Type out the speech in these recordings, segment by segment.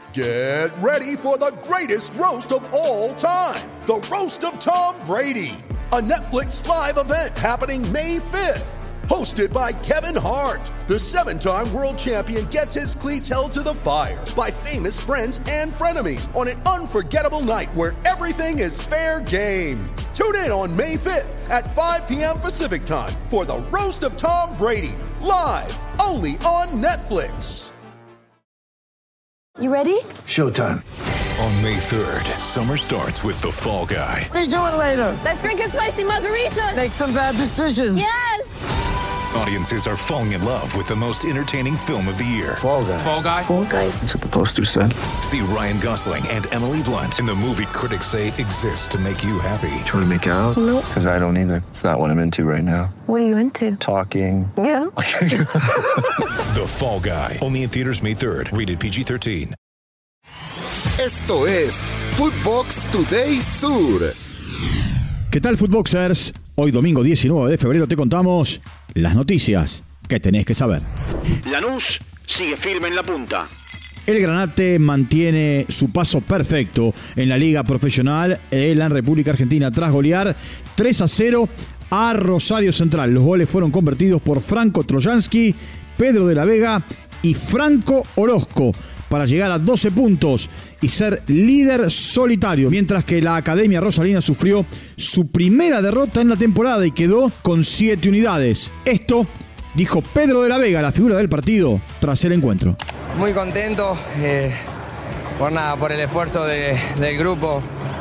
Get ready for the greatest roast of all time, the Roast of Tom Brady, a Netflix live event happening May 5th. Hosted by Kevin Hart, the 7-time world champion gets his cleats held to the fire by famous friends and frenemies on an unforgettable night where everything is fair game. Tune in on May 5th at 5 p.m. Pacific time for the Roast of Tom Brady, live only on Netflix. You ready? Showtime. On May 3rd, summer starts with The Fall Guy. Let's do it later. Let's drink a spicy margarita. Make some bad decisions. Yes! Audiences are falling in love with the most entertaining film of the year. Fall Guy. Fall Guy? Fall Guy. That's what the poster said. See Ryan Gosling and Emily Blunt in the movie critics say exists to make you happy. Trying to make it out? Nope. Because I don't either. It's not what I'm into right now. What are you into? Talking. Yeah. The Fall Guy. Only in theaters May 3rd. Rated PG-13. Esto es Footbox Today Sur. ¿Qué tal, Footboxers? Hoy domingo 19 de febrero te contamos las noticias que tenés que saber. Lanús sigue firme en la punta. El Granate mantiene su paso perfecto en la Liga Profesional en la República Argentina tras golear 3-0 a Rosario Central. Los goles fueron convertidos por Franco Trojansky, Pedro de la Vega y Franco Orozco para llegar a 12 puntos y ser líder solitario, mientras que la Academia Rosalina sufrió su primera derrota en la temporada y quedó con 7 unidades. Esto dijo Pedro de la Vega, la figura del partido, tras el encuentro. Muy contento por el esfuerzo del grupo.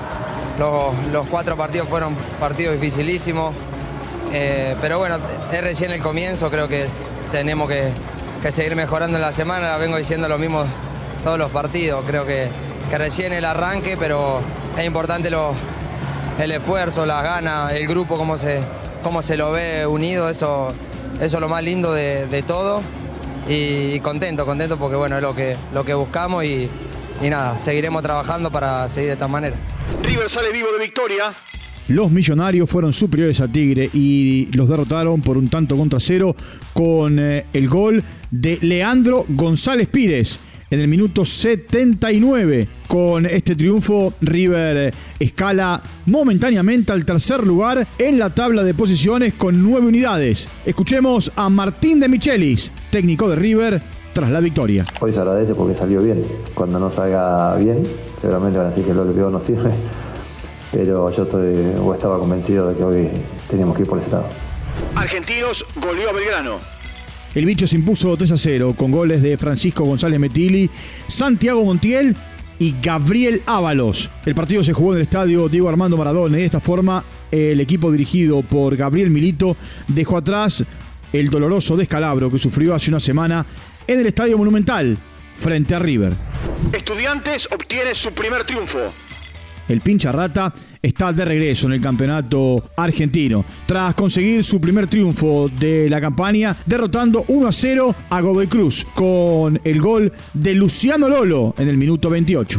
Los 4 partidos fueron partidos dificilísimos, pero bueno, es recién el comienzo. Creo que tenemos que seguir mejorando en la semana. La vengo diciendo lo mismo todos los partidos. Creo que recién el arranque, pero es importante el esfuerzo, las ganas, el grupo, cómo se lo ve unido. Eso es lo más lindo de todo. Y contento porque bueno, es lo que buscamos y nada, seguiremos trabajando para seguir de esta manera. River sale vivo de victoria. Los Millonarios fueron superiores a Tigre y los derrotaron por un tanto contra 0 con el gol de Leandro González Pires en el minuto 79. Con este triunfo, River escala momentáneamente al tercer lugar en la tabla de posiciones con 9 unidades. Escuchemos a Martín de Michelis, técnico de River, tras la victoria. Hoy se agradece porque salió bien. Cuando no salga bien, seguramente van a decir que lo que peor no sirve. Pero yo estaba convencido de que hoy teníamos que ir por ese lado. Argentinos goleó a Belgrano. El Bicho se impuso 3-0 con goles de Francisco González Metilli, Santiago Montiel y Gabriel Ábalos. El partido se jugó en el estadio Diego Armando Maradona y de esta forma el equipo dirigido por Gabriel Milito dejó atrás el doloroso descalabro que sufrió hace una semana en el Estadio Monumental frente a River. Estudiantes obtiene su primer triunfo. El Pincha Rata está de regreso en el campeonato argentino, tras conseguir su primer triunfo de la campaña, derrotando 1-0 a Godoy Cruz, con el gol de Luciano Lolo en el minuto 28.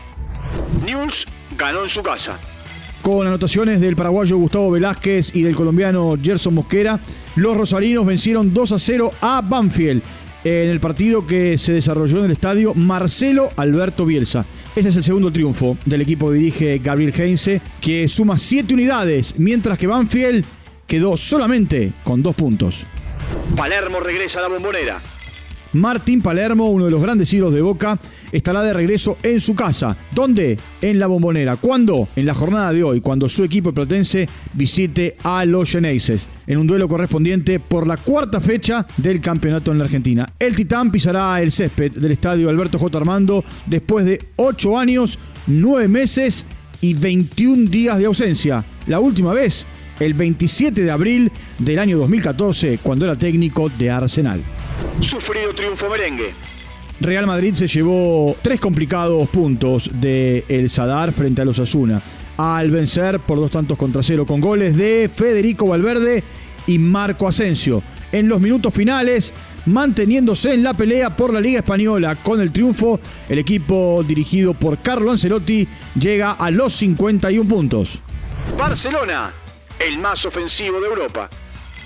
News ganó en su casa. Con anotaciones del paraguayo Gustavo Velázquez y del colombiano Gerson Mosquera, los rosarinos vencieron 2-0 a Banfield en el partido que se desarrolló en el estadio Marcelo Alberto Bielsa. Ese es el segundo triunfo del equipo que dirige Gabriel Heinze, que suma 7 unidades, mientras que Banfield quedó solamente con 2 puntos. Palermo regresa a la Bombonera. Martín Palermo, uno de los grandes ídolos de Boca, estará de regreso en su casa. ¿Dónde? En la Bombonera. ¿Cuándo? En la jornada de hoy, cuando su equipo platense visite a los Xeneises, en un duelo correspondiente por la 4ª fecha del campeonato en la Argentina. El Titán pisará el césped del estadio Alberto J. Armando después de 8 años, 9 meses y 21 días de ausencia. La última vez, el 27 de abril del año 2014, cuando era técnico de Arsenal. Sufrido triunfo merengue. Real Madrid se llevó 3 complicados puntos de El Sadar frente a los Osasuna, al vencer por 2-0 con goles de Federico Valverde y Marco Asensio. En los minutos finales, manteniéndose en la pelea por la Liga Española con el triunfo, el equipo dirigido por Carlo Ancelotti llega a los 51 puntos. Barcelona, el más ofensivo de Europa.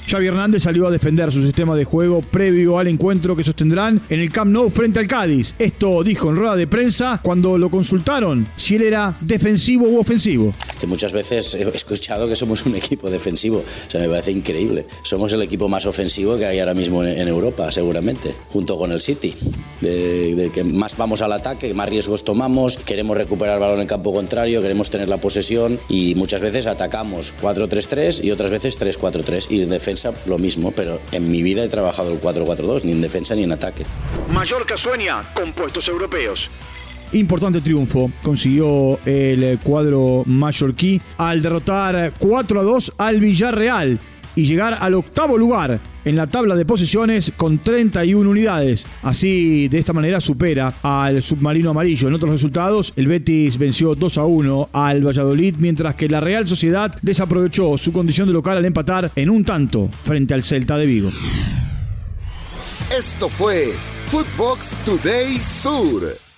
Xavi Hernández salió a defender su sistema de juego previo al encuentro que sostendrán en el Camp Nou frente al Cádiz. Esto dijo en rueda de prensa cuando lo consultaron si él era defensivo u ofensivo. Que muchas veces he escuchado que somos un equipo defensivo. O sea, me parece increíble. Somos el equipo más ofensivo que hay ahora mismo en Europa, seguramente, junto con el City. De que más vamos al ataque, más riesgos tomamos, queremos recuperar el balón en campo contrario, queremos tener la posesión y muchas veces atacamos 4-3-3 y otras veces 3-4-3. Y en defensa lo mismo, pero en mi vida he trabajado el 4-4-2, ni en defensa ni en ataque. Mallorca sueña con puestos europeos. Importante triunfo consiguió el cuadro mallorquí al derrotar 4-2 al Villarreal y llegar al 8º lugar en la tabla de posiciones con 31 unidades. Así, de esta manera, supera al submarino amarillo. En otros resultados, el Betis venció 2-1 al Valladolid, mientras que la Real Sociedad desaprovechó su condición de local al empatar en un tanto frente al Celta de Vigo. Esto fue Footbox Today Sur.